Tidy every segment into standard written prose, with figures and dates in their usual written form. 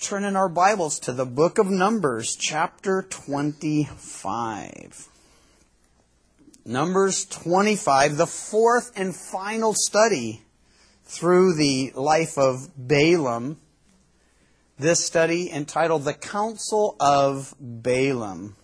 turn in our Bibles to the book of Numbers, chapter 25. Numbers 25, the fourth and final study through the life of Balaam. This study entitled The Council of Balaam.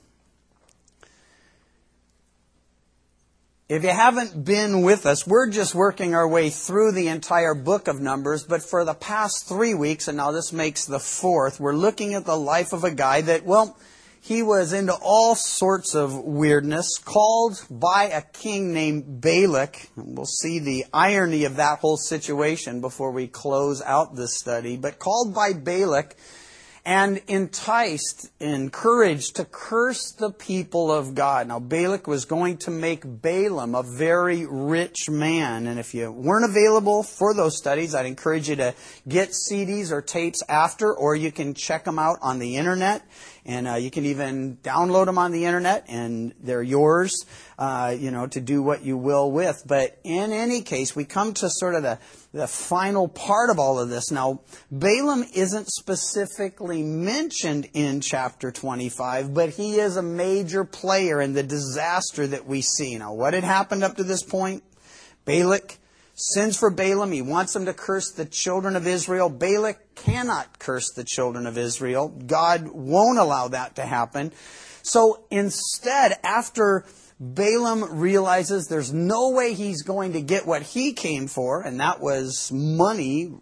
If you haven't been with us, we're just working our way through the entire book of Numbers, but for the past 3 weeks, and now this makes the fourth, we're looking at the life of a guy that, he was into all sorts of weirdness, called by a king named Balak. We'll see the irony of that whole situation before we close out this study, but called by Balak and encouraged to curse the people of God. Now, Balak was going to make Balaam a very rich man. And if you weren't available for those studies, I'd encourage you to get CDs or tapes after, or you can check them out on the internet. And you can even download them on the internet, and they're yours, to do what you will with. But in any case, we come to sort of the final part of all of this. Now, Balaam isn't specifically mentioned in chapter 25, but he is a major player in the disaster that we see. Now, what had happened up to this point? Balak sins for Balaam. He wants him to curse the children of Israel. Balak cannot curse the children of Israel. God won't allow that to happen. So instead, after Balaam realizes there's no way he's going to get what he came for, and that was money,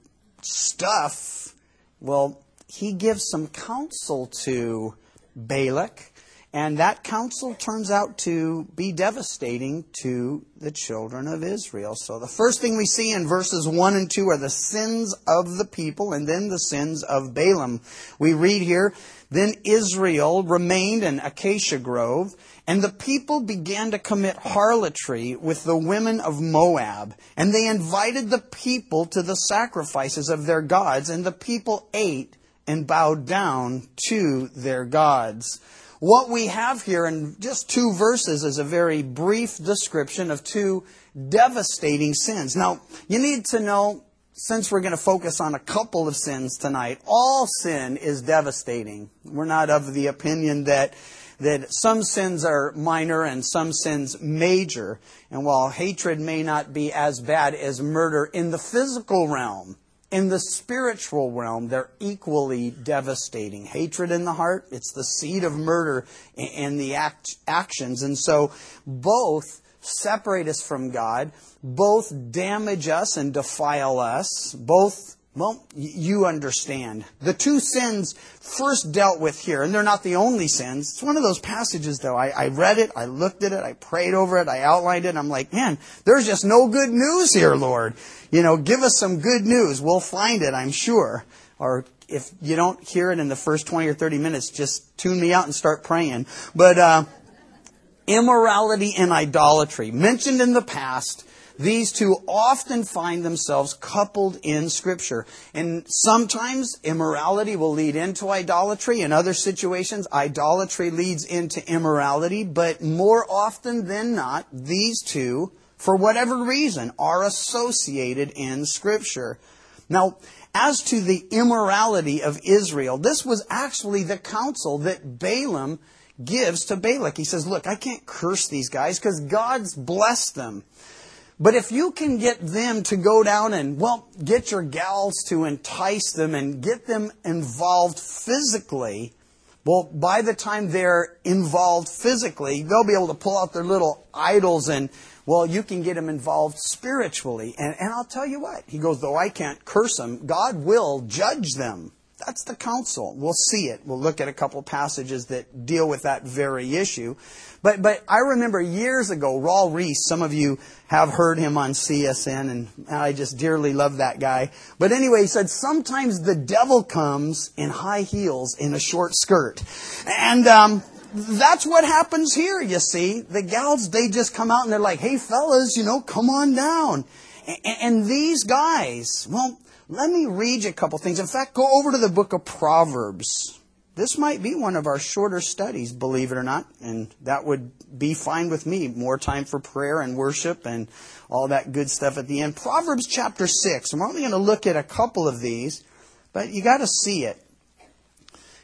stuff, he gives some counsel to Balak. And that counsel turns out to be devastating to the children of Israel. So the first thing we see in verses 1 and 2 are the sins of the people and then the sins of Balaam. We read here, "Then Israel remained in Acacia Grove, and the people began to commit harlotry with the women of Moab. And they invited the people to the sacrifices of their gods, and the people ate and bowed down to their gods." What we have here in just 2 verses is a very brief description of 2 devastating sins. Now, you need to know, since we're going to focus on a couple of sins tonight, all sin is devastating. We're not of the opinion that some sins are minor and some sins major. And while hatred may not be as bad as murder in the physical realm, in the spiritual realm, they're equally devastating. Hatred in the heart, it's the seed of murder in the actions. And so both separate us from God, both damage us and defile us, both, you understand. The 2 sins first dealt with here, and they're not the only sins. It's one of those passages, though. I read it, I looked at it, I prayed over it, I outlined it, and I'm like, man, there's just no good news here, Lord. Give us some good news. We'll find it, I'm sure. Or if you don't hear it in the first 20 or 30 minutes, just tune me out and start praying. But immorality and idolatry, mentioned in the past, these 2 often find themselves coupled in Scripture. And sometimes immorality will lead into idolatry. In other situations, idolatry leads into immorality. But more often than not, these 2, for whatever reason, are associated in Scripture. Now, as to the immorality of Israel, this was actually the counsel that Balaam gives to Balak. He says, look, I can't curse these guys because God's blessed them. But if you can get them to go down and, get your gals to entice them and get them involved physically, by the time they're involved physically, they'll be able to pull out their little idols and, you can get them involved spiritually. And I'll tell you what, he goes, though I can't curse them, God will judge them. That's the counsel. We'll see it. We'll look at a couple passages that deal with that very issue. But I remember years ago, Raul Reese, some of you have heard him on CSN, and I just dearly love that guy. But anyway, he said, sometimes the devil comes in high heels in a short skirt. And that's what happens here, you see. The gals, they just come out and they're like, hey fellas, come on down. And these guys, let me read you a couple things. In fact, go over to the book of Proverbs. This might be one of our shorter studies, believe it or not, and that would be fine with me. More time for prayer and worship and all that good stuff at the end. Proverbs chapter 6. I'm only going to look at a couple of these, but you got to see it.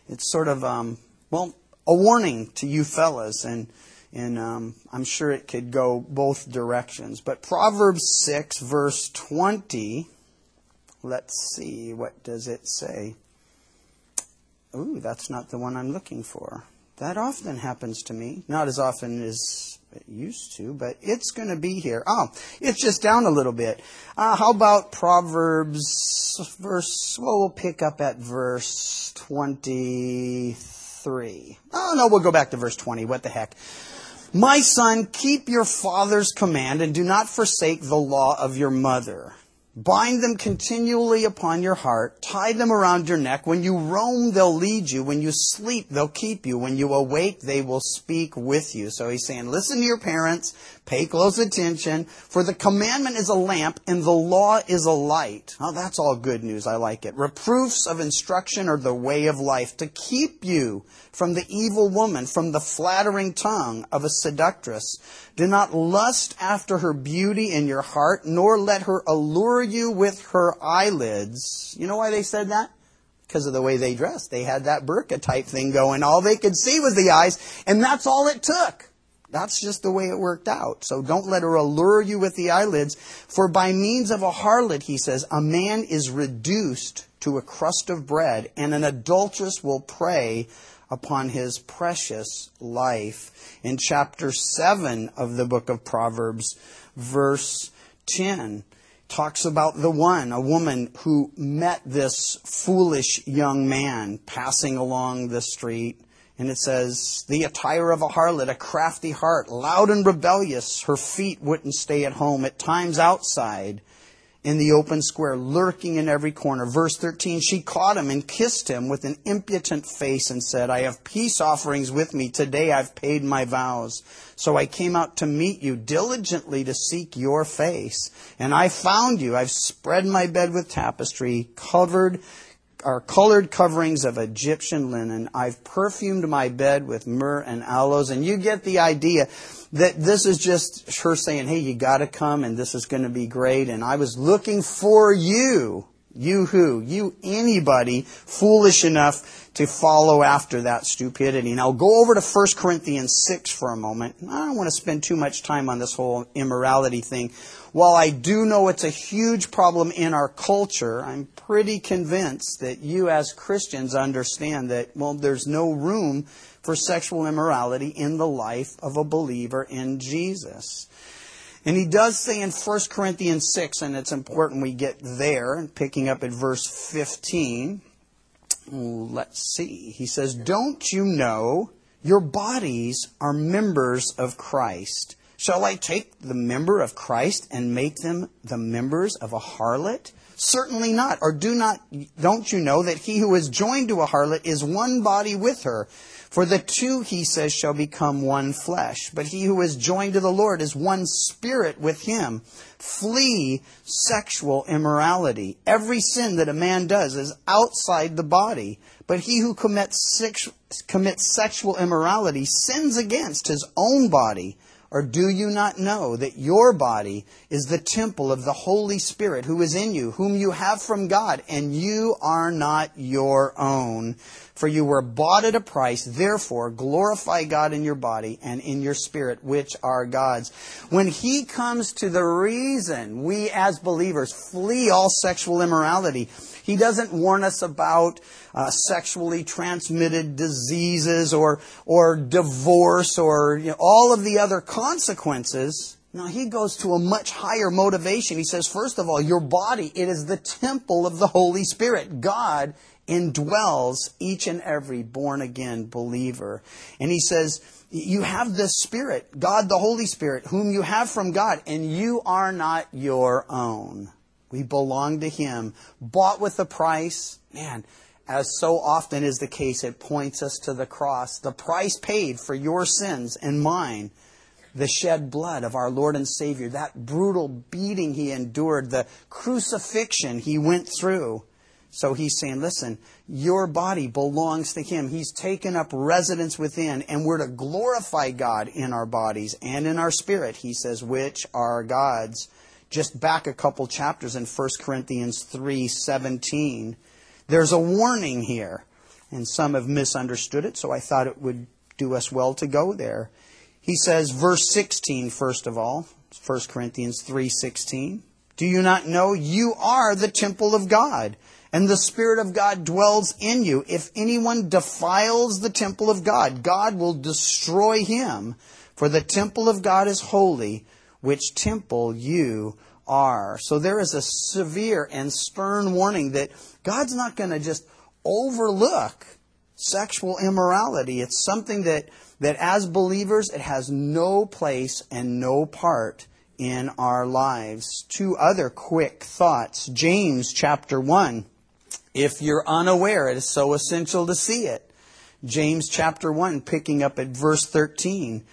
it's sort of, a warning to you fellas, and I'm sure it could go both directions. But Proverbs 6, verse 20, let's see, what does it say? Ooh, that's not the one I'm looking for. That often happens to me. Not as often as it used to, but it's going to be here. Oh, it's just down a little bit. How about Proverbs we'll pick up at verse 23. Oh, no, we'll go back to verse 20. What the heck? My son, keep your father's command and do not forsake the law of your mother. Bind them continually upon your heart. Tie them around your neck. When you roam, they'll lead you. When you sleep, they'll keep you. When you awake, they will speak with you. So he's saying, listen to your parents. Pay close attention. For the commandment is a lamp and the law is a light. Oh, that's all good news. I like it. Reproofs of instruction are the way of life, to keep you from the evil woman, from the flattering tongue of a seductress. Do not lust after her beauty in your heart, nor let her allure you with her eyelids. You know why they said that? Because of the way they dressed. They had that burqa type thing going. All they could see was the eyes, and that's all it took. That's just the way it worked out. So don't let her allure you with the eyelids. For by means of a harlot, he says, a man is reduced to a crust of bread, and an adulteress will prey upon his precious life. In chapter 7 of the book of Proverbs, verse 10, talks about a woman who met this foolish young man passing along the street. And it says, the attire of a harlot, a crafty heart, loud and rebellious. Her feet wouldn't stay at home, at times outside in the open square, lurking in every corner. Verse 13, she caught him and kissed him with an impudent face and said, I have peace offerings with me. Today I've paid my vows. So I came out to meet you diligently to seek your face. And I found you. I've spread my bed with tapestry, colored coverings of Egyptian linen. I've perfumed my bed with myrrh and aloes. And you get the idea that this is just her saying, hey, you got to come and this is going to be great. And I was looking for you. You who? You anybody foolish enough to follow after that stupidity. Now go over to 1 Corinthians 6 for a moment. I don't want to spend too much time on this whole immorality thing. While I do know it's a huge problem in our culture, I'm pretty convinced that you as Christians understand that, there's no room for sexual immorality in the life of a believer in Jesus. And he does say in 1 Corinthians 6, and it's important we get there, and picking up at verse 15, let's see. He says, don't you know your bodies are members of Christ? Shall I take the member of Christ and make them the members of a harlot? Certainly not. Or don't you know that he who is joined to a harlot is one body with her? For the two, he says, shall become one flesh. But he who is joined to the Lord is one spirit with him. Flee sexual immorality. Every sin that a man does is outside the body. But he who commits sexual immorality sins against his own body. Or do you not know that your body is the temple of the Holy Spirit who is in you, whom you have from God, and you are not your own? For you were bought at a price. Therefore, glorify God in your body and in your spirit, which are God's. When he comes to the reason we as believers flee all sexual immorality, he doesn't warn us about sexually transmitted diseases or divorce or all of the other consequences. Now, he goes to a much higher motivation. He says, first of all, your body, it is the temple of the Holy Spirit. God indwells each and every born-again believer. And he says, you have this Spirit, God the Holy Spirit, whom you have from God, and you are not your own. We belong to him, bought with a price. Man, as so often is the case, it points us to the cross. The price paid for your sins and mine. The shed blood of our Lord and Savior. That brutal beating he endured. The crucifixion he went through. So he's saying, listen, your body belongs to him. He's taken up residence within. And we're to glorify God in our bodies and in our spirit, he says, which are God's. Just back a couple chapters in 1 Corinthians 3:17. There's a warning here. And some have misunderstood it, so I thought it would do us well to go there. He says, verse 16, first of all, 1 Corinthians 3:16. Do you not know you are the temple of God, and the Spirit of God dwells in you? If anyone defiles the temple of God, God will destroy him. For the temple of God is holy, which temple you are. So there is a severe and stern warning that God's not going to just overlook sexual immorality. It's something that as believers, it has no place and no part in our lives. Two other quick thoughts. James chapter 1. If you're unaware, it is so essential to see it. James chapter 1, picking up at verse 13.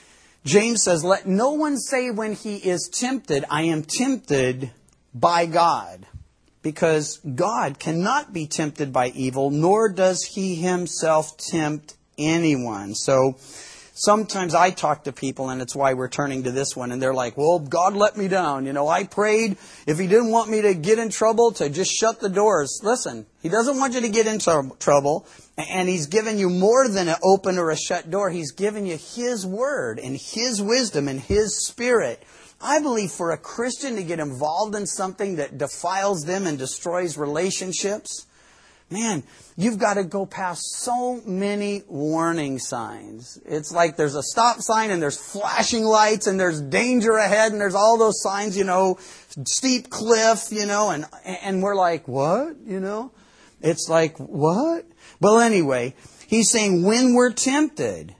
James says, let no one say when he is tempted, I am tempted by God. Because God cannot be tempted by evil, nor does he himself tempt anyone. So sometimes I talk to people, and it's why we're turning to this one, and they're like, well, God let me down. I prayed if he didn't want me to get in trouble to just shut the doors. Listen, he doesn't want you to get in trouble, and he's given you more than an open or a shut door. He's given you his word and his wisdom and his Spirit. I believe for a Christian to get involved in something that defiles them and destroys relationships, man, you've got to go past so many warning signs. It's like there's a stop sign and there's flashing lights and there's danger ahead and there's all those signs, steep cliff, and we're like, what? It's like, what? Well, anyway, he's saying when we're tempted,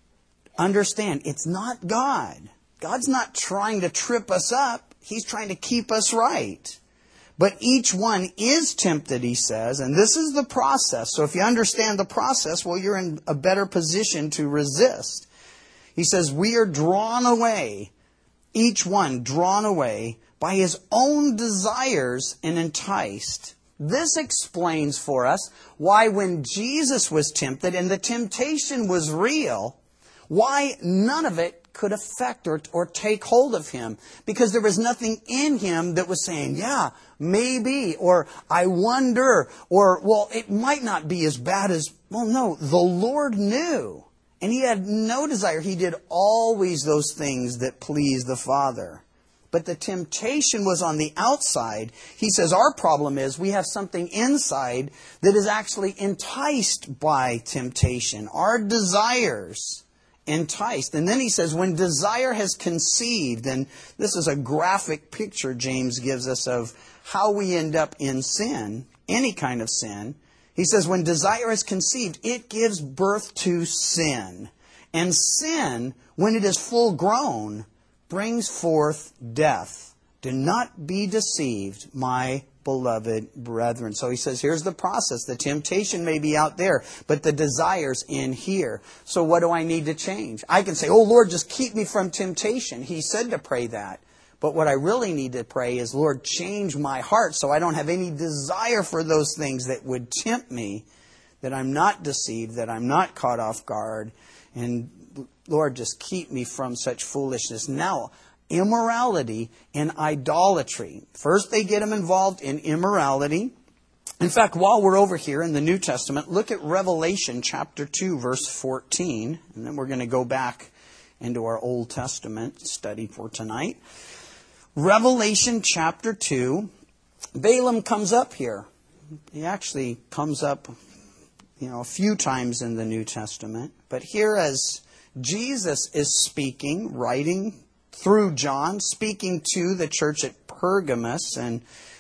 understand, it's not God. God's not trying to trip us up. He's trying to keep us right. But each one is tempted, he says, and this is the process. So if you understand the process, well, you're in a better position to resist. He says, we are drawn away, each one drawn away by his own desires and enticed. This explains for us why when Jesus was tempted and the temptation was real, why none of it could affect or take hold of him. Because there was nothing in him that was saying, yeah, maybe, or I wonder, or, well, it might not be as bad as, well, no, the Lord knew. And he had no desire. He did always those things that pleased the Father. But the temptation was on the outside. He says our problem is we have something inside that is actually enticed by temptation. Our desires enticed. And then he says, when desire has conceived, and this is a graphic picture James gives us of how we end up in sin, any kind of sin. He says, when desire is conceived, it gives birth to sin. And sin, when it is full grown, brings forth death. Do not be deceived, my beloved brethren. So he says, here's the process. The temptation may be out there, but the desire's in here. So what do I need to change? I can say, oh Lord, just keep me from temptation. He said to pray that. But what I really need to pray is, Lord, change my heart so I don't have any desire for those things that would tempt me, that I'm not deceived, that I'm not caught off guard. And Lord, just keep me from such foolishness. Now, immorality and idolatry. First, they get them involved in immorality. In fact, while we're over here in the New Testament, look at Revelation chapter 2, verse 14. And then we're going to go back into our Old Testament study for tonight. Revelation chapter 2. Balaam comes up here. He actually comes up, a few times in the New Testament. But here as Jesus is speaking, writing through John, speaking to the church at Pergamos, and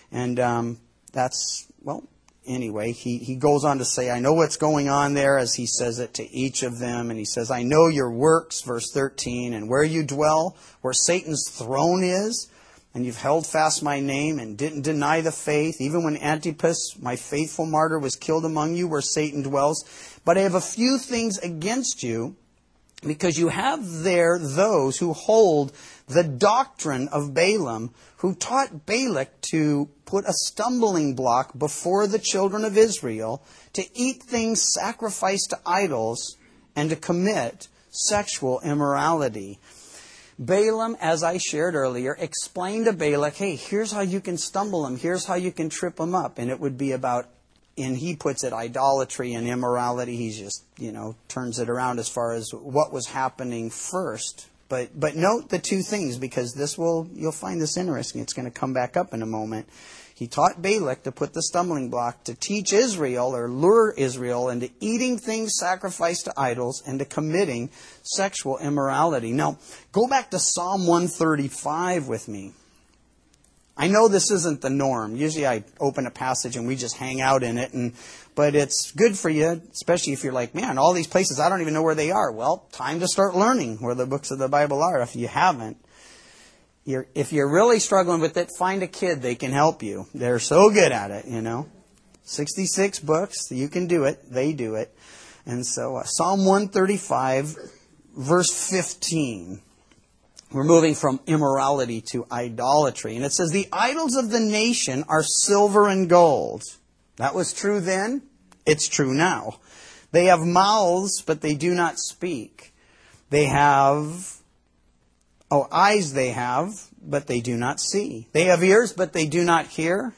that's, well, anyway, he goes on to say, I know what's going on there, as he says it to each of them, and he says, I know your works, verse 13, and where you dwell, where Satan's throne is, and you've held fast my name and didn't deny the faith, even when Antipas, my faithful martyr, was killed among you, where Satan dwells. But I have a few things against you, because you have there those who hold the doctrine of Balaam, who taught Balak to put a stumbling block before the children of Israel, to eat things sacrificed to idols, and to commit sexual immorality. Balaam, as I shared earlier, explained to Balak, hey, here's how you can stumble him, here's how you can trip him up. And it would be about and he puts it idolatry and immorality. He just, turns it around as far as what was happening first. But note the two things, because you'll find this interesting. It's going to come back up in a moment. He taught Balak to put the stumbling block to teach Israel or lure Israel into eating things sacrificed to idols and to committing sexual immorality. Now, go back to Psalm 135 with me. I know this isn't the norm. Usually I open a passage and we just hang out in it, but it's good for you, especially if you're like, man, all these places, I don't even know where they are. Well, time to start learning where the books of the Bible are if you haven't. If you're really struggling with it, find a kid. They can help you. They're so good at it, 66 books. You can do it. They do it. And so Psalm 135, verse 15. We're moving from immorality to idolatry. And it says, the idols of the nation are silver and gold. That was true then. It's true now. They have mouths, but they do not speak. They have... eyes they have, but they do not see. They have ears, but they do not hear.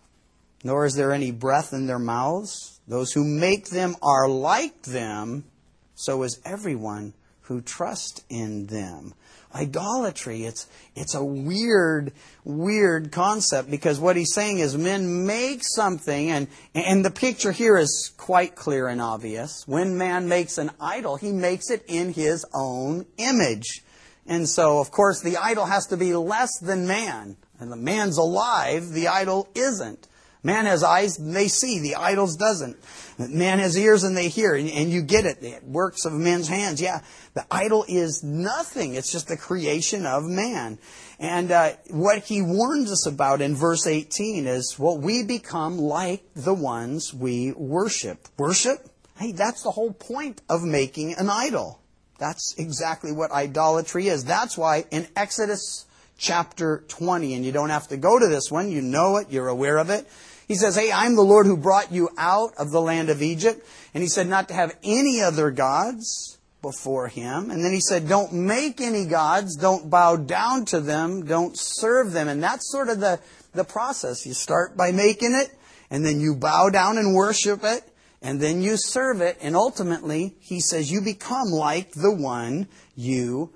Nor is there any breath in their mouths. Those who make them are like them. So is everyone who trusts in them. Idolatry, it's a weird concept, because what he's saying is men make something, and the picture here is quite clear and obvious. When man makes an idol, he makes it in his own image. And so, of course, the idol has to be less than man. And the man's alive, the idol isn't. Man has eyes and they see, the idol doesn't. Man has ears and they hear, and you get it. The works of men's hands. Yeah, the idol is nothing. It's just the creation of man. And what he warns us about in verse 18 is, we become like the ones we worship. Worship? Hey, that's the whole point of making an idol. That's exactly what idolatry is. That's why in Exodus chapter 20, and you don't have to go to this one, you know it, you're aware of it. He says, hey, I'm the Lord who brought you out of the land of Egypt. And he said not to have any other gods before him. And then he said, don't make any gods, don't bow down to them, don't serve them. And that's sort of the process. You start by making it, and then you bow down and worship it. And then you serve it, and ultimately, he says, you become like the one you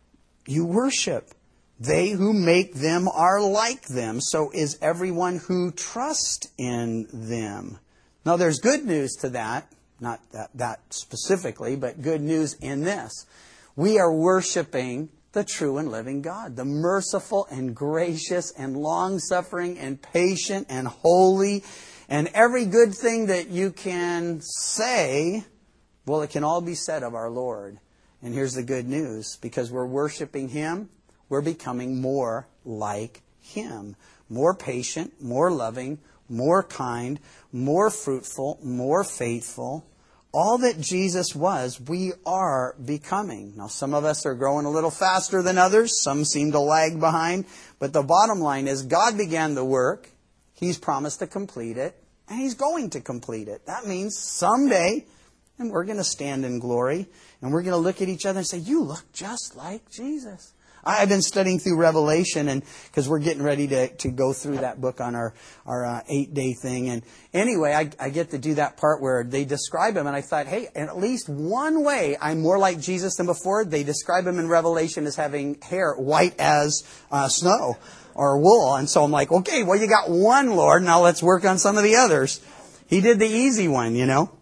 worship. They who make them are like them. So is everyone who trusts in them. Now, there's good news to that. Not that specifically, but good news in this. We are worshiping the true and living God, the merciful and gracious and long-suffering and patient and holy. And every good thing that you can say, it can all be said of our Lord. And here's the good news. Because we're worshiping Him, we're becoming more like Him. More patient, more loving, more kind, more fruitful, more faithful. All that Jesus was, we are becoming. Now, some of us are growing a little faster than others. Some seem to lag behind. But the bottom line is God began the work. He's promised to complete it. And He's going to complete it. That means someday, and we're going to stand in glory, and we're going to look at each other and say, you look just like Jesus. I've been studying through Revelation, and because we're getting ready to go through that book on our 8-day thing. And anyway, I get to do that part where they describe Him, and I thought, hey, in at least one way I'm more like Jesus than before. They describe Him in Revelation as having hair white as snow or wool. And so I'm like, okay, well, you got one, Lord. Now let's work on some of the others. He did the easy one,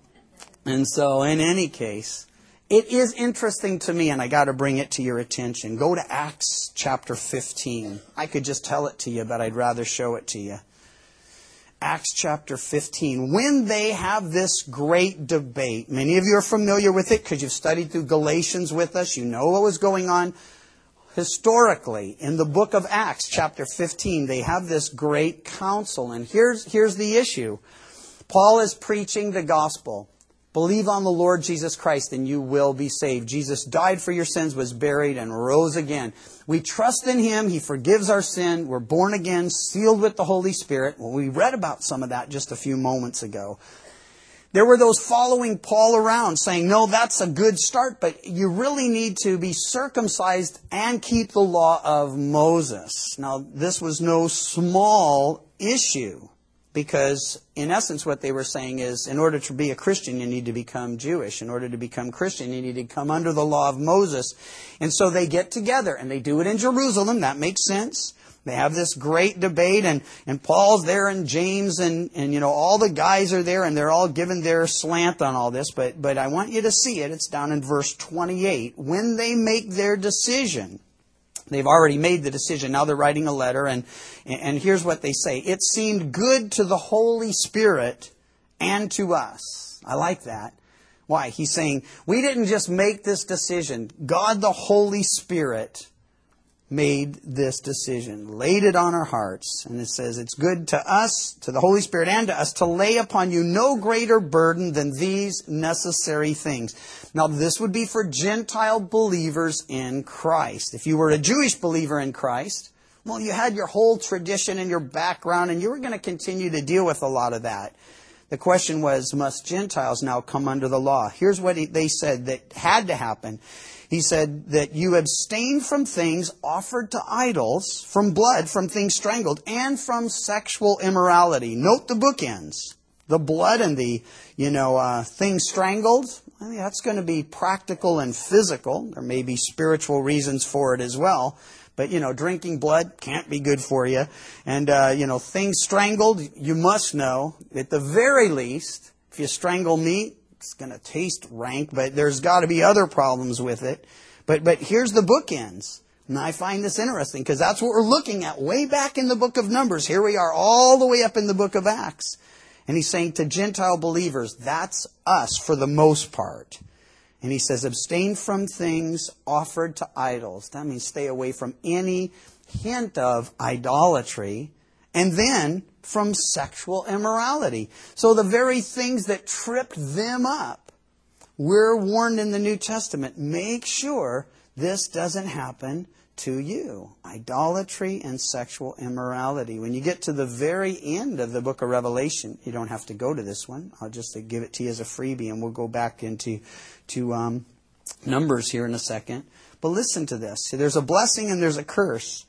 And so in any case, it is interesting to me, and I got to bring it to your attention. Go to Acts chapter 15. I could just tell it to you, but I'd rather show it to you. Acts chapter 15. When they have this great debate, many of you are familiar with it because you've studied through Galatians with us. You know what was going on. Historically, in the book of Acts, chapter 15, they have this great council. And here's the issue. Paul is preaching the gospel. Believe on the Lord Jesus Christ and you will be saved. Jesus died for your sins, was buried, and rose again. We trust in Him. He forgives our sin. We're born again, sealed with the Holy Spirit. Well, we read about some of that just a few moments ago. There were those following Paul around saying, no, that's a good start, but you really need to be circumcised and keep the law of Moses. Now, this was no small issue. Because in essence what they were saying is, in order to be a Christian, you need to become Jewish. In order to become Christian, you need to come under the law of Moses. And so they get together, and they do it in Jerusalem. That makes sense. They have this great debate, and Paul's there, and James, and all the guys are there, and they're all giving their slant on all this. But I want you to see it. It's down in verse 28. When they make their decision, they've already made the decision. Now they're writing a letter, and here's what they say. It seemed good to the Holy Spirit and to us. I like that. Why? He's saying, we didn't just make this decision. God the Holy Spirit made this decision, laid it on our hearts. And it says, it's good to us, to the Holy Spirit and to us, to lay upon you no greater burden than these necessary things. Now, this would be for Gentile believers in Christ. If you were a Jewish believer in Christ, well, you had your whole tradition and your background, and you were going to continue to deal with a lot of that. The question was, must Gentiles now come under the law? Here's what they said that had to happen. He said that you abstain from things offered to idols, from blood, from things strangled, and from sexual immorality. Note the bookends. The blood and the, things strangled. I mean, that's going to be practical and physical. There may be spiritual reasons for it as well. But, drinking blood can't be good for you. And, things strangled, you must know, at the very least, if you strangle meat, it's going to taste rank, but there's got to be other problems with it. But here's the bookends. And I find this interesting because that's what we're looking at way back in the book of Numbers. Here we are all the way up in the book of Acts. And he's saying to Gentile believers, that's us for the most part. And he says, abstain from things offered to idols. That means stay away from any hint of idolatry. And then from sexual immorality. So the very things that tripped them up, we're warned in the New Testament, make sure this doesn't happen to you. Idolatry and sexual immorality. When you get to the very end of the book of Revelation, you don't have to go to this one. I'll just give it to you as a freebie, and we'll go back into Numbers here in a second. But listen to this. See, there's a blessing and there's a curse.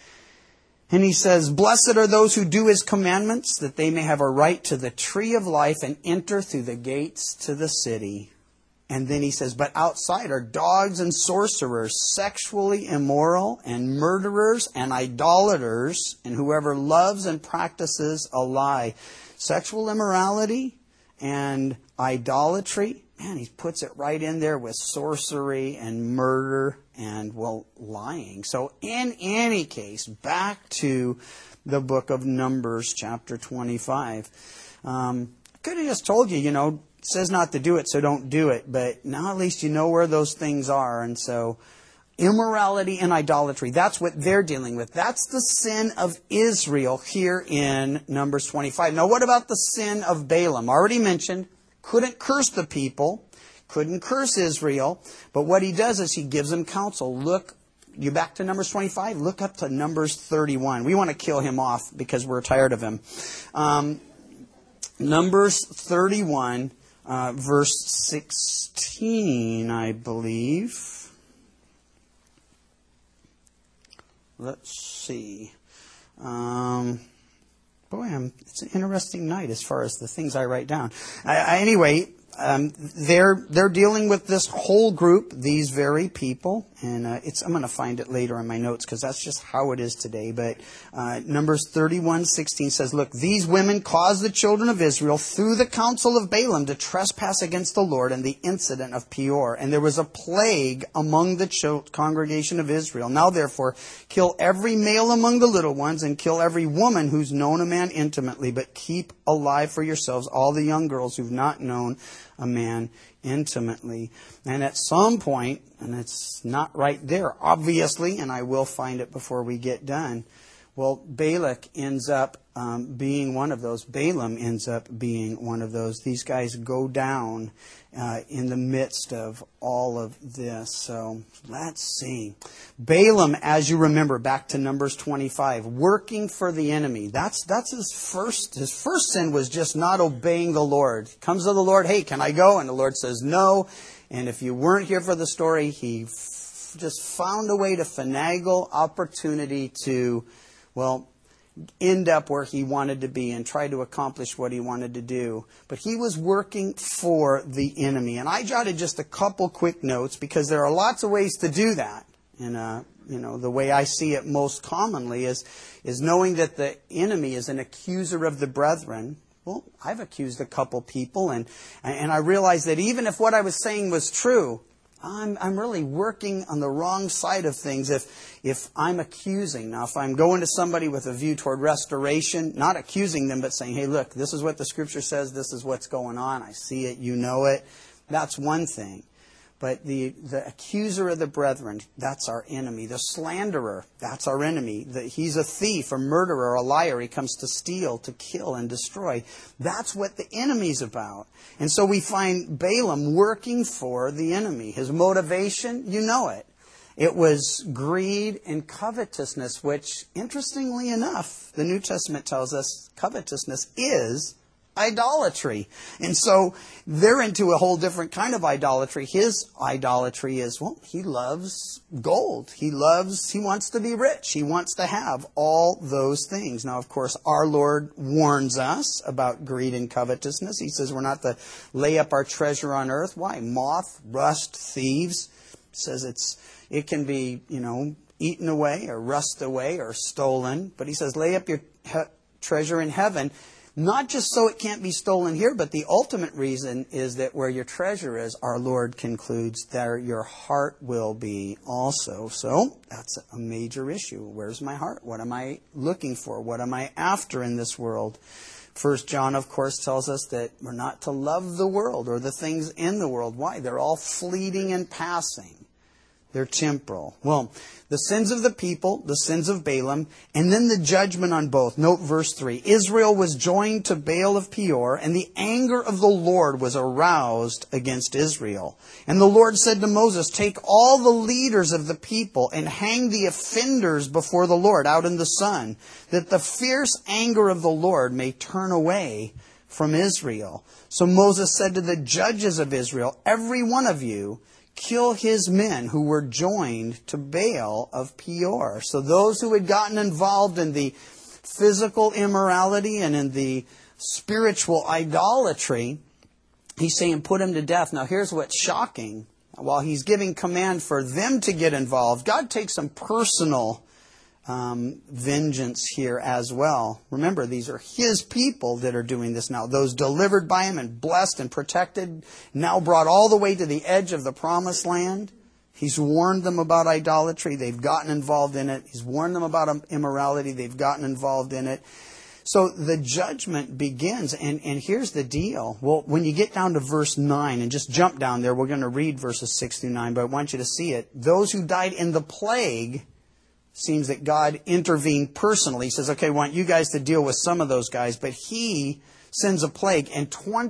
And he says, blessed are those who do his commandments, that they may have a right to the tree of life and enter through the gates to the city. And then he says, but outside are dogs and sorcerers, sexually immoral, and murderers and idolaters, and whoever loves and practices a lie. Sexual immorality and idolatry. Man, he puts it right in there with sorcery and murder and, lying. So in any case, back to the book of Numbers, chapter 25. I could have just told you, it says not to do it, so don't do it. But now at least you know where those things are. And so immorality and idolatry, that's what they're dealing with. That's the sin of Israel here in Numbers 25. Now what about the sin of Balaam? Already mentioned. Couldn't curse the people, couldn't curse Israel, but what he does is he gives them counsel. Look, you back to Numbers 25? Look up to Numbers 31. We want to kill him off because we're tired of him. Numbers 31, verse 16, I believe. Let's see. It's an interesting night as far as the things I write down. Anyway, they're dealing with this whole group, these very people, and I'm going to find it later in my notes because that's just how it is today. But Numbers 31:16 says, "Look, these women caused the children of Israel through the counsel of Balaam to trespass against the Lord and the incident of Peor, and there was a plague among the congregation of Israel. Now therefore, kill every male among the little ones, and kill every woman who's known a man intimately, but keep alive for yourselves all the young girls who've not known a man intimately." And at some point, and it's not right there, obviously, and I will find it before we get done, Balak ends up being one of those. Balaam ends up being one of those. These guys go down in the midst of all of this. So let's see. Balaam, as you remember, back to Numbers 25, working for the enemy. That's his first. His first sin was just not obeying the Lord. He comes to the Lord, "Hey, can I go?" And the Lord says no. And if you weren't here for the story, he just found a way to finagle opportunity to, end up where he wanted to be and try to accomplish what he wanted to do. But he was working for the enemy. And I jotted just a couple quick notes because there are lots of ways to do that. And, the way I see it most commonly is knowing that the enemy is an accuser of the brethren. Well, I've accused a couple people, and I realized that even if what I was saying was true, I'm really working on the wrong side of things if I'm accusing. Now, if I'm going to somebody with a view toward restoration, not accusing them, but saying, hey, look, this is what the Scripture says, this is what's going on, I see it, you know it, that's one thing. But the accuser of the brethren, that's our enemy. The slanderer, that's our enemy. He's a thief, a murderer, a liar. He comes to steal, to kill, and destroy. That's what the enemy's about. And so we find Balaam working for the enemy. His motivation, you know it. It was greed and covetousness, which, interestingly enough, the New Testament tells us covetousness is idolatry. And so they're into a whole different kind of idolatry. His idolatry is, well, he loves gold. He wants to be rich. He wants to have all those things. Now, of course, our Lord warns us about greed and covetousness. He says we're not to lay up our treasure on earth. Why? Moth, rust, thieves. He says it can be, eaten away or rust away or stolen. But he says lay up your treasure in heaven. Not just so it can't be stolen here, but the ultimate reason is that where your treasure is, our Lord concludes, there your heart will be also. So that's a major issue. Where's my heart? What am I looking for? What am I after in this world? 1 John, of course, tells us that we're not to love the world or the things in the world. Why? They're all fleeting and passing. They're temporal. Well, the sins of the people, the sins of Balaam, and then the judgment on both. Note verse 3. Israel was joined to Baal of Peor, and the anger of the Lord was aroused against Israel. And the Lord said to Moses, take all the leaders of the people and hang the offenders before the Lord out in the sun, that the fierce anger of the Lord may turn away from Israel. So Moses said to the judges of Israel, every one of you, kill his men who were joined to Baal of Peor. So those who had gotten involved in the physical immorality and in the spiritual idolatry, he's saying put them to death. Now here's what's shocking. While he's giving command for them to get involved, God takes some personal vengeance here as well. Remember, these are His people that are doing this now. Those delivered by Him and blessed and protected, now brought all the way to the edge of the promised land. He's warned them about idolatry. They've gotten involved in it. He's warned them about immorality. They've gotten involved in it. So the judgment begins. And here's the deal. Well, when you get down to verse 9, and just jump down there, we're going to read verses 6 through 9, but I want you to see it. Those who died in the plague, seems that God intervened personally. He says, okay, I want you guys to deal with some of those guys, but He sends a plague, and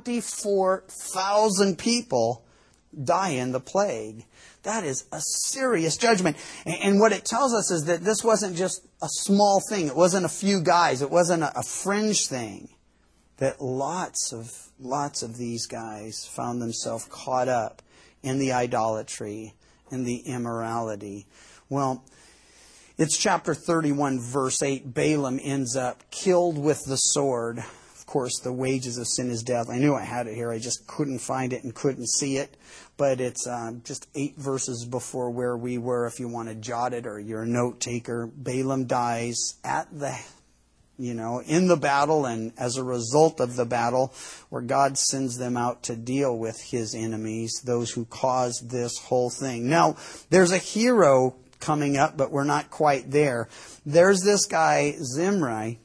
24,000 people die in the plague. That is a serious judgment. And what it tells us is that this wasn't just a small thing. It wasn't a few guys. It wasn't a fringe thing. That lots of these guys found themselves caught up in the idolatry and the immorality. Well, it's chapter 31, verse 8. Balaam ends up killed with the sword. Of course, the wages of sin is death. I knew I had it here. I just couldn't find it and couldn't see it. But it's just 8 verses before where we were, if you want to jot it or you're a note taker. Balaam dies in the battle, and as a result of the battle, where God sends them out to deal with His enemies, those who caused this whole thing. Now, there's a hero coming up, but we're not quite there. There's this guy, Zimri,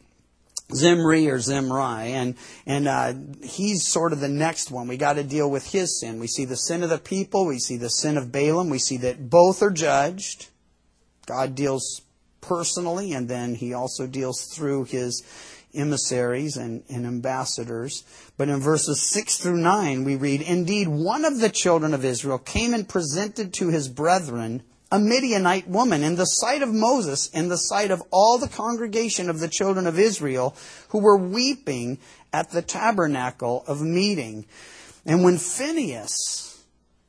and he's sort of the next one. We got to deal with his sin. We see the sin of the people. We see the sin of Balaam. We see that both are judged. God deals personally, and then He also deals through His emissaries and ambassadors. But in verses 6 through 9, we read, indeed, one of the children of Israel came and presented to his brethren a Midianite woman in the sight of Moses, in the sight of all the congregation of the children of Israel, who were weeping at the tabernacle of meeting. And when Phinehas,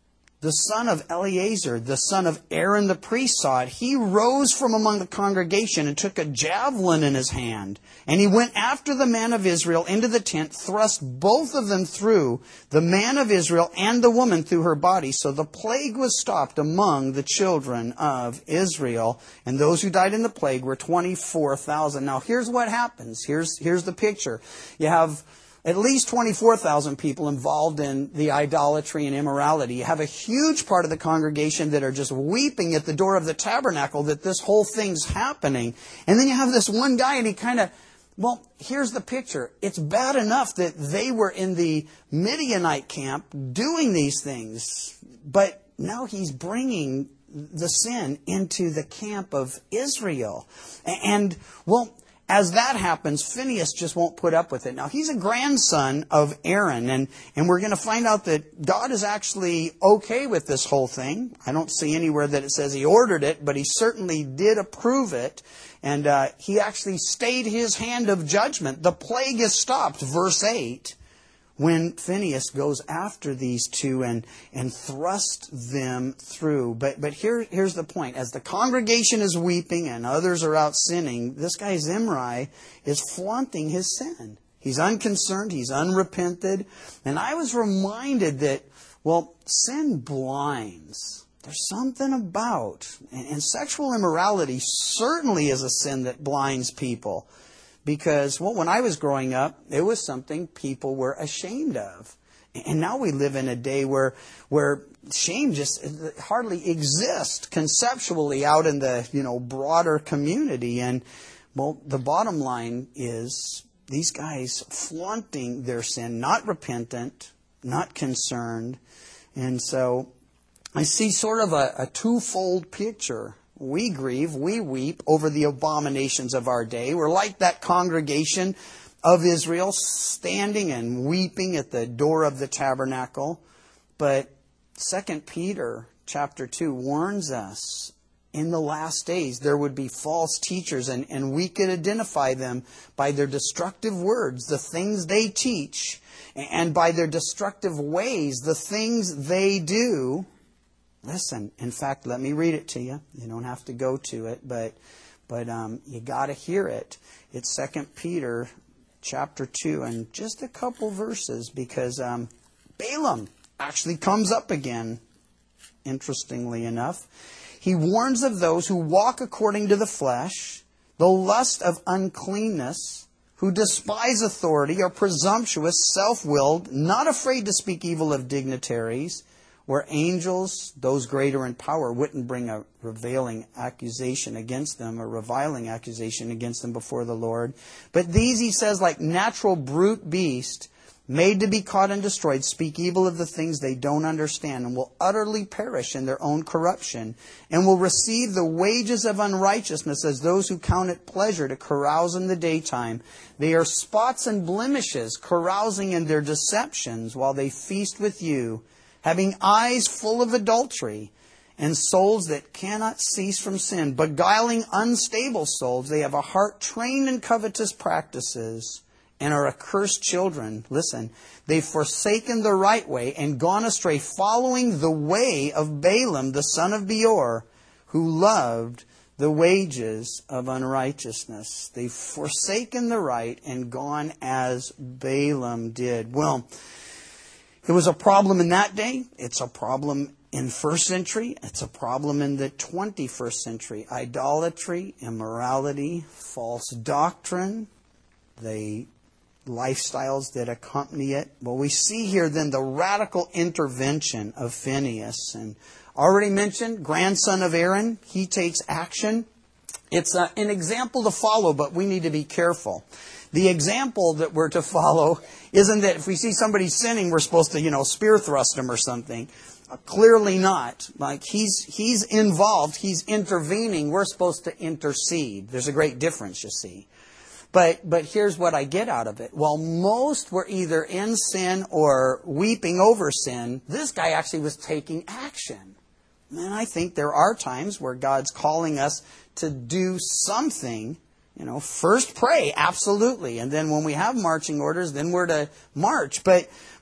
the son of Eleazar, the son of Aaron the priest, saw it, he rose from among the congregation and took a javelin in his hand. And he went after the man of Israel into the tent, thrust both of them through, the man of Israel and the woman through her body. So the plague was stopped among the children of Israel. And those who died in the plague were 24,000. Now here's what happens. Here's the picture. You have at least 24,000 people involved in the idolatry and immorality. You have a huge part of the congregation that are just weeping at the door of the tabernacle that this whole thing's happening. And then you have this one guy and he kind of, well, here's the picture. It's bad enough that they were in the Midianite camp doing these things, but now he's bringing the sin into the camp of Israel. And, well, as that happens, Phinehas just won't put up with it. Now, he's a grandson of Aaron, and we're going to find out that God is actually okay with this whole thing. I don't see anywhere that it says he ordered it, but he certainly did approve it, and he actually stayed his hand of judgment. The plague is stopped, verse 8, when Phinehas goes after these two and thrusts them through. But here's the point. As the congregation is weeping and others are out sinning, this guy Zimri is flaunting his sin. He's unconcerned. He's unrepented. And I was reminded that, well, sin blinds. There's something about, and sexual immorality certainly is a sin that blinds people. Because, well, when I was growing up, it was something people were ashamed of. And now we live in a day where shame just hardly exists conceptually out in the, broader community. And, well, the bottom line is these guys flaunting their sin, not repentant, not concerned. And so I see sort of a twofold picture. We grieve, we weep over the abominations of our day. We're like that congregation of Israel standing and weeping at the door of the tabernacle. But 2 Peter chapter 2 warns us in the last days there would be false teachers, and we could identify them by their destructive words, the things they teach, and by their destructive ways, the things they do. Listen, in fact, let me read it to you. You don't have to go to it, but you got to hear it. It's 2 Peter chapter 2 and just a couple verses, because Balaam actually comes up again, interestingly enough. He warns of those who walk according to the flesh, the lust of uncleanness, who despise authority, are presumptuous, self-willed, not afraid to speak evil of dignitaries, where angels, those greater in power, wouldn't bring a reviling accusation against them, a reviling accusation against them before the Lord. But these, he says, like natural brute beasts, made to be caught and destroyed, speak evil of the things they don't understand, and will utterly perish in their own corruption, and will receive the wages of unrighteousness as those who count it pleasure to carouse in the daytime. They are spots and blemishes, carousing in their deceptions, while they feast with you, having eyes full of adultery, and souls that cannot cease from sin, beguiling unstable souls. They have a heart trained in covetous practices, and are accursed children. Listen, they've forsaken the right way and gone astray, following the way of Balaam, the son of Beor, who loved the wages of unrighteousness. They've forsaken the right and gone as Balaam did. Well, it was a problem in that day. It's a problem in first century. It's a problem in the 21st century. Idolatry, immorality, false doctrine, the lifestyles that accompany it. Well, we see here then the radical intervention of Phinehas. And already mentioned, grandson of Aaron, he takes action. It's an example to follow, but we need to be careful. The example that we're to follow isn't that if we see somebody sinning, we're supposed to, spear thrust them or something. Clearly not. Like he's involved, he's intervening. We're supposed to intercede. There's a great difference, you see. But here's what I get out of it. While most were either in sin or weeping over sin, this guy actually was taking action. And I think there are times where God's calling us to do something. First pray, absolutely. And then when we have marching orders, then we're to march. But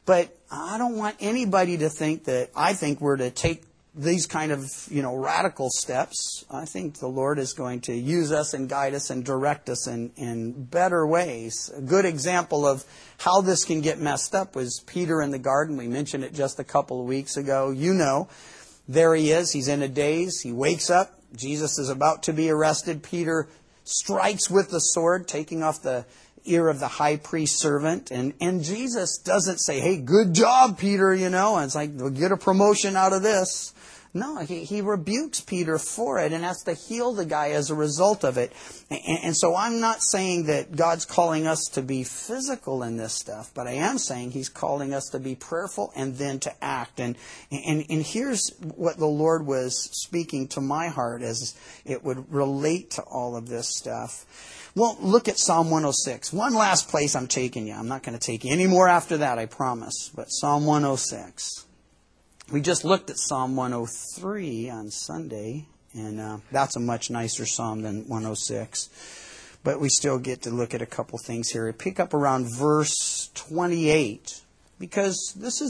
But I don't want anybody to think that I think we're to take these kind of, radical steps. I think the Lord is going to use us and guide us and direct us in better ways. A good example of how this can get messed up was Peter in the garden. We mentioned it just a couple of weeks ago. There he is. He's in a daze. He wakes up. Jesus is about to be arrested. Peter strikes with the sword, taking off the ear of the high priest servant. And Jesus doesn't say, hey, good job, Peter, and it's like, we'll get a promotion out of this. No, he rebukes Peter for it and has to heal the guy as a result of it. And so I'm not saying that God's calling us to be physical in this stuff, but I am saying He's calling us to be prayerful and then to act. And here's what the Lord was speaking to my heart as it would relate to all of this stuff. Well, look at Psalm 106. One last place I'm taking you. I'm not going to take you any more after that, I promise. But Psalm 106. We just looked at Psalm 103 on Sunday, and that's a much nicer psalm than 106. But we still get to look at a couple things here. Pick up around verse 28, because this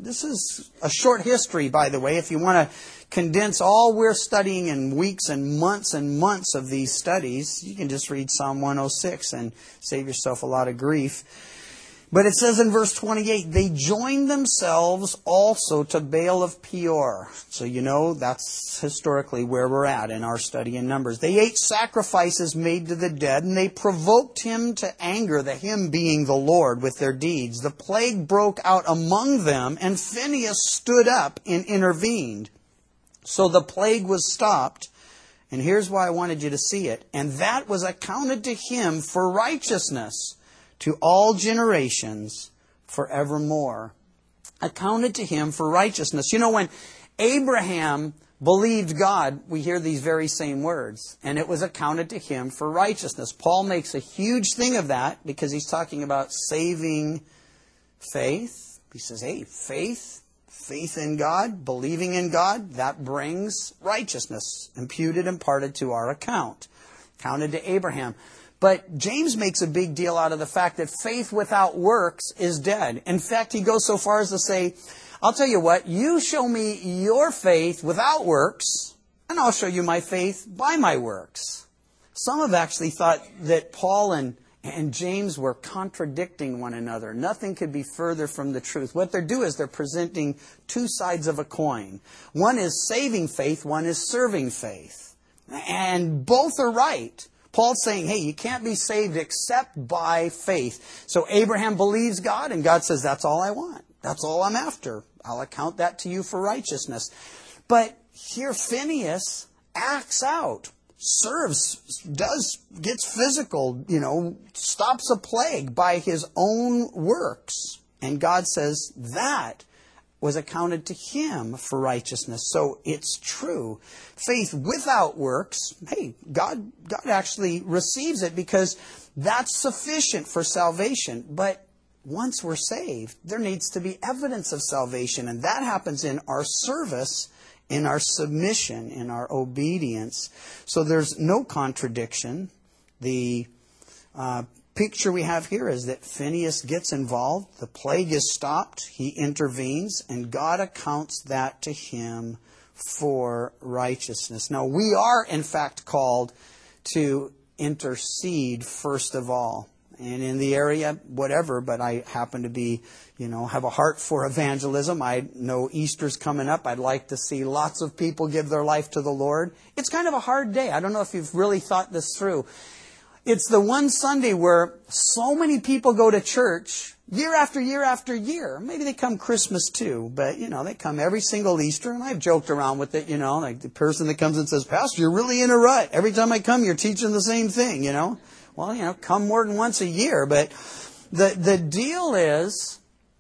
is a short history, by the way. If you want to condense all we're studying in weeks and months of these studies, you can just read Psalm 106 and save yourself a lot of grief. But it says in verse 28, they joined themselves also to Baal of Peor. So that's historically where we're at in our study in Numbers. They ate sacrifices made to the dead, and they provoked him to anger, him being the Lord, with their deeds. The plague broke out among them, and Phinehas stood up and intervened. So the plague was stopped. And here's why I wanted you to see it. And that was accounted to him for righteousness to all generations forevermore. Accounted to him for righteousness. When Abraham believed God, we hear these very same words. And it was accounted to him for righteousness. Paul makes a huge thing of that because he's talking about saving faith. He says, hey, faith in God, believing in God, that brings righteousness, imputed, imparted to our account. Counted to Abraham. But James makes a big deal out of the fact that faith without works is dead. In fact, he goes so far as to say, I'll tell you what, you show me your faith without works, and I'll show you my faith by my works. Some have actually thought that Paul and James were contradicting one another. Nothing could be further from the truth. What they do is they're presenting two sides of a coin. One is saving faith, one is serving faith. And both are right. Paul's saying, hey, you can't be saved except by faith. So Abraham believes God, and God says, that's all I want. That's all I'm after. I'll account that to you for righteousness. But here Phinehas acts out, serves, gets physical, stops a plague by his own works. And God says that was accounted to him for righteousness. So it's true. Faith without works, hey, God actually receives it because that's sufficient for salvation. But once we're saved, there needs to be evidence of salvation. And that happens in our service, in our submission, in our obedience. So there's no contradiction. The picture we have here is that Phinehas gets involved, the plague is stopped, he intervenes, and God accounts that to him for righteousness. Now, we are, in fact, called to intercede first of all. And in the area, whatever, but I happen to be, have a heart for evangelism. I know Easter's coming up. I'd like to see lots of people give their life to the Lord. It's kind of a hard day. I don't know if you've really thought this through. It's the one Sunday where so many people go to church year after year after year. Maybe they come Christmas too, but, they come every single Easter. And I've joked around with it, like the person that comes and says, Pastor, you're really in a rut. Every time I come, you're teaching the same thing, Well, come more than once a year. But the deal is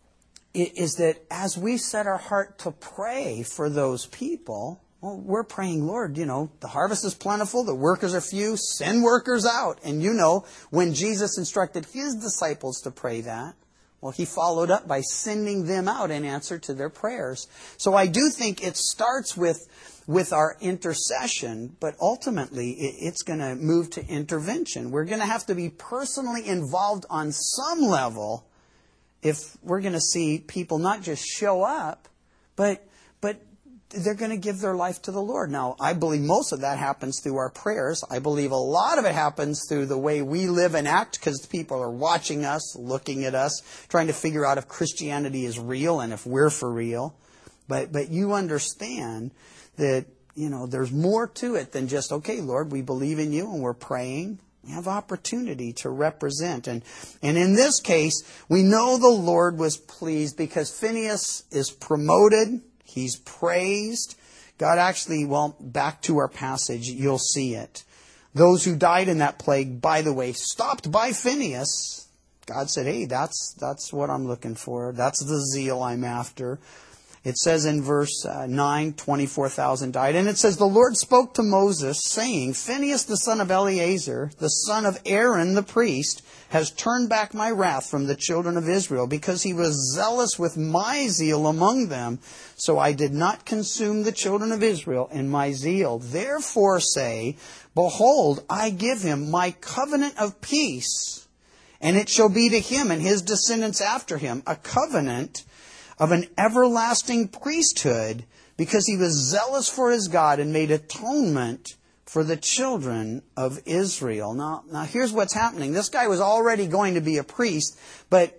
that as we set our heart to pray for those people, well, we're praying, Lord, the harvest is plentiful, the workers are few, send workers out. And when Jesus instructed his disciples to pray that, well, he followed up by sending them out in answer to their prayers. So I do think it starts with our intercession, but ultimately it's going to move to intervention. We're going to have to be personally involved on some level if we're going to see people not just show up, but they're going to give their life to the Lord. Now, I believe most of that happens through our prayers. I believe a lot of it happens through the way we live and act, because people are watching us, looking at us, trying to figure out if Christianity is real and if we're for real. But you understand that, there's more to it than just, okay, Lord, we believe in you and we're praying. We have opportunity to represent. And in this case, we know the Lord was pleased because Phinehas is promoted. He's praised. God actually, back to our passage, you'll see it. Those who died in that plague, by the way, stopped by Phinehas. God said, hey, that's what I'm looking for. That's the zeal I'm after. It says in verse 9, 24,000 died. And it says, the Lord spoke to Moses, saying, Phinehas, the son of Eleazar, the son of Aaron the priest, has turned back my wrath from the children of Israel, because he was zealous with my zeal among them. So I did not consume the children of Israel in my zeal. Therefore say, behold, I give him my covenant of peace, and it shall be to him and his descendants after him a covenant of an everlasting priesthood, because he was zealous for his God and made atonement for the children of Israel. Now here's what's happening. This guy was already going to be a priest, but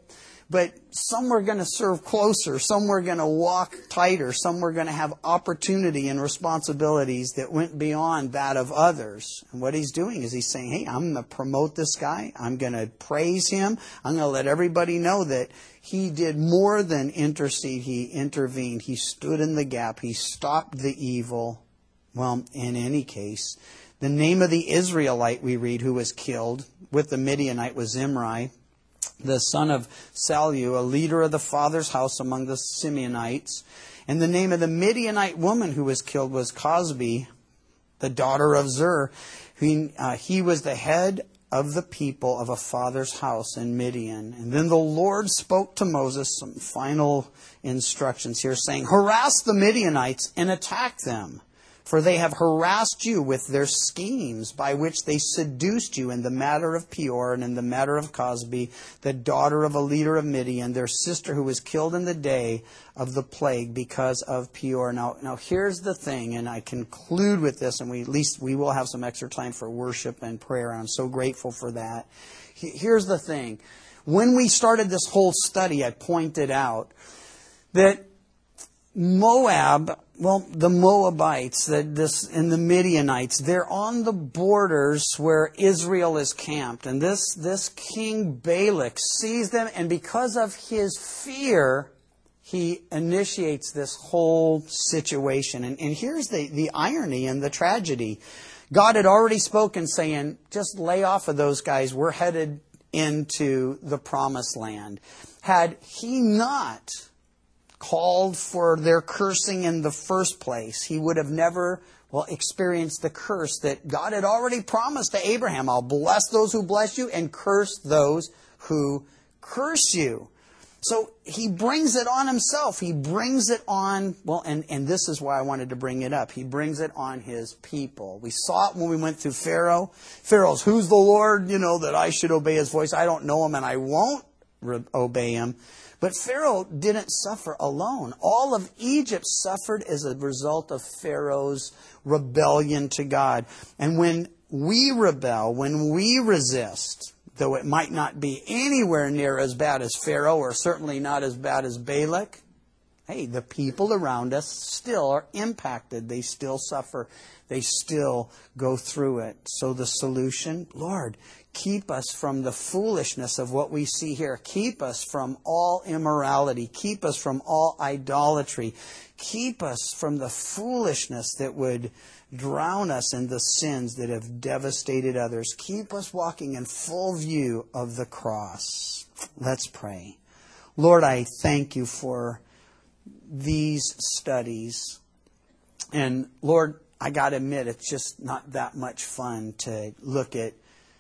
some were going to serve closer, some were going to walk tighter, some were going to have opportunity and responsibilities that went beyond that of others. And what he's doing is he's saying, hey, I'm going to promote this guy. I'm going to praise him. I'm going to let everybody know that he did more than intercede. He intervened. He stood in the gap. He stopped the evil. Well, in any case, the name of the Israelite we read who was killed with the Midianite was Zimri, the son of Salu, a leader of the father's house among the Simeonites. And the name of the Midianite woman who was killed was Cosbi, the daughter of Zur. He was the head of the people of a father's house in Midian. And then the Lord spoke to Moses some final instructions here, saying, harass the Midianites and attack them, for they have harassed you with their schemes by which they seduced you in the matter of Peor and in the matter of Cosbi, the daughter of a leader of Midian, their sister who was killed in the day of the plague because of Peor. Now here's the thing, and I conclude with this, and we will have some extra time for worship and prayer. I'm so grateful for that. Here's the thing. When we started this whole study, I pointed out that Moab, the Moabites and the Midianites, they're on the borders where Israel is camped. And this King Balak sees them, and because of his fear, he initiates this whole situation. And here's the irony and the tragedy. God had already spoken, saying, just lay off of those guys. We're headed into the promised land. Had he not called for their cursing in the first place, he would have never experienced the curse that God had already promised to Abraham. I'll bless those who bless you and curse those who curse you. So he brings it on himself. He brings it on, and this is why I wanted to bring it up. He brings it on his people. We saw it when we went through Pharaoh. Pharaoh's, who's the Lord, that I should obey his voice? I don't know him and I won't obey him. But Pharaoh didn't suffer alone. All of Egypt suffered as a result of Pharaoh's rebellion to God. And when we rebel, when we resist, though it might not be anywhere near as bad as Pharaoh, or certainly not as bad as Balak, hey, the people around us still are impacted. They still suffer. They still go through it. So the solution, Lord, keep us from the foolishness of what we see here. Keep us from all immorality. Keep us from all idolatry. Keep us from the foolishness that would drown us in the sins that have devastated others. Keep us walking in full view of the cross. Let's pray. Lord, I thank you for these studies. And Lord, I got to admit, it's just not that much fun to look at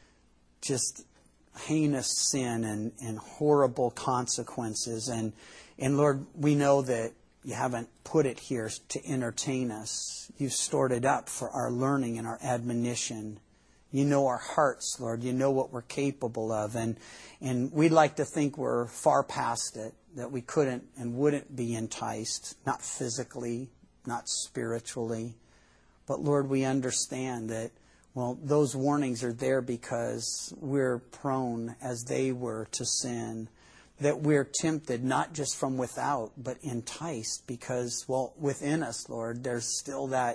just heinous sin and horrible consequences. And Lord, we know that you haven't put it here to entertain us. You've stored it up for our learning and our admonition. You know our hearts, Lord. You know what we're capable of. And we'd like to think we're far past it, that we couldn't and wouldn't be enticed, not physically, not spiritually. But Lord, we understand that, well, those warnings are there because we're prone, as they were, to sin. That we're tempted, not just from without, but enticed because, well, within us, Lord, there's still that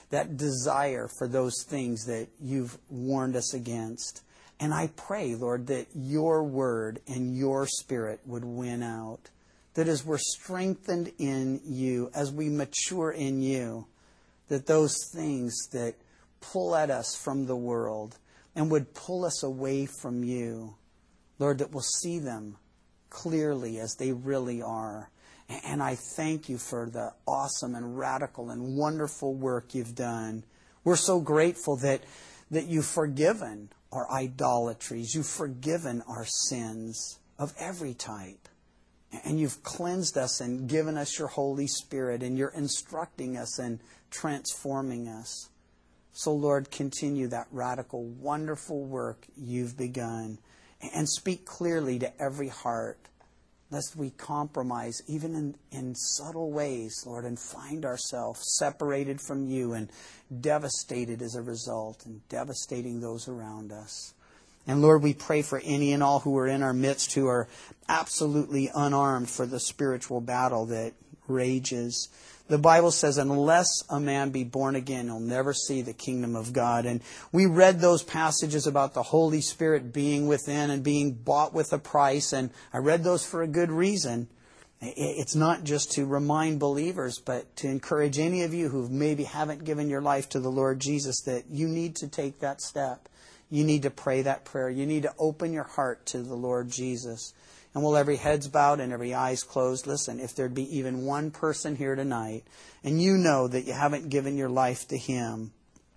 desire for those things that you've warned us against. And I pray, Lord, that your word and your spirit would win out. That as we're strengthened in you, as we mature in you, that those things that pull at us from the world and would pull us away from you, Lord, that we'll see them clearly as they really are. And I thank you for the awesome and radical and wonderful work you've done. We're so grateful that you've forgiven our idolatries. You've forgiven our sins of every type. And you've cleansed us and given us your Holy Spirit. And you're instructing us and transforming us. So, Lord, continue that radical, wonderful work you've begun. And speak clearly to every heart, lest we compromise even in subtle ways, Lord, and find ourselves separated from you and devastated as a result, and devastating those around us. And Lord, we pray for any and all who are in our midst who are absolutely unarmed for the spiritual battle that rages. The Bible says, unless a man be born again, he'll never see the kingdom of God. And we read those passages about the Holy Spirit being within and being bought with a price. And I read those for a good reason. It's not just to remind believers, but to encourage any of you who maybe haven't given your life to the Lord Jesus, that you need to take that step. You need to pray that prayer. You need to open your heart to the Lord Jesus. And while every head's bowed and every eye's closed, listen, if there'd be even one person here tonight, and you know that you haven't given your life to Him,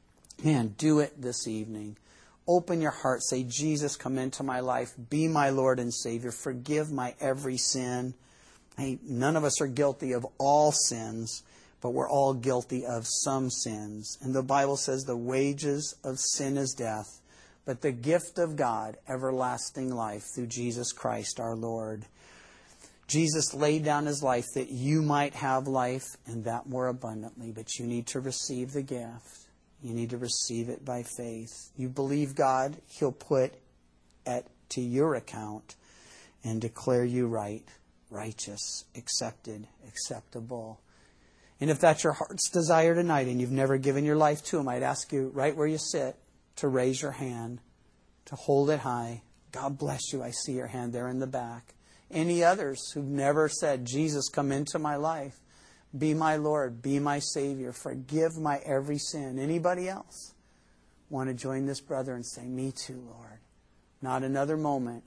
man, do it this evening. Open your heart. Say, Jesus, come into my life. Be my Lord and Savior. Forgive my every sin. Hey, none of us are guilty of all sins, but we're all guilty of some sins. And the Bible says the wages of sin is death, but the gift of God, everlasting life through Jesus Christ our Lord. Jesus laid down His life that you might have life, and that more abundantly. But you need to receive the gift. You need to receive it by faith. You believe God, He'll put it to your account and declare you right, righteous, accepted, acceptable. And if that's your heart's desire tonight and you've never given your life to Him, I'd ask you right where you sit to raise your hand, to hold it high. God bless you. I see your hand there in the back. Any others who've never said, Jesus, come into my life. Be my Lord. Be my Savior. Forgive my every sin. Anybody else want to join this brother and say, me too, Lord. Not another moment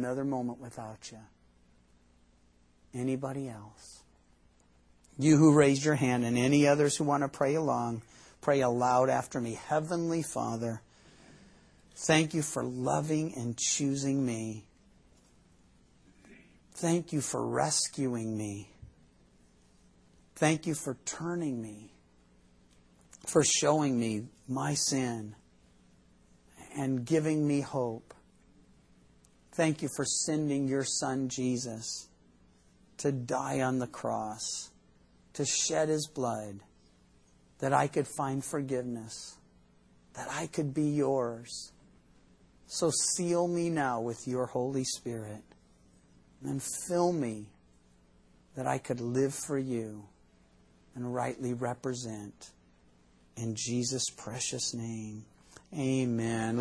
without you. Anybody else? You who raised your hand and any others who want to pray along, pray aloud after me. Heavenly Father, thank you for loving and choosing me. Thank you for rescuing me. Thank you for turning me, for showing me my sin and giving me hope. Thank you for sending your Son, Jesus, to die on the cross, to shed His blood, that I could find forgiveness, that I could be yours. So seal me now with your Holy Spirit and fill me that I could live for you and rightly represent. In Jesus' precious name, amen.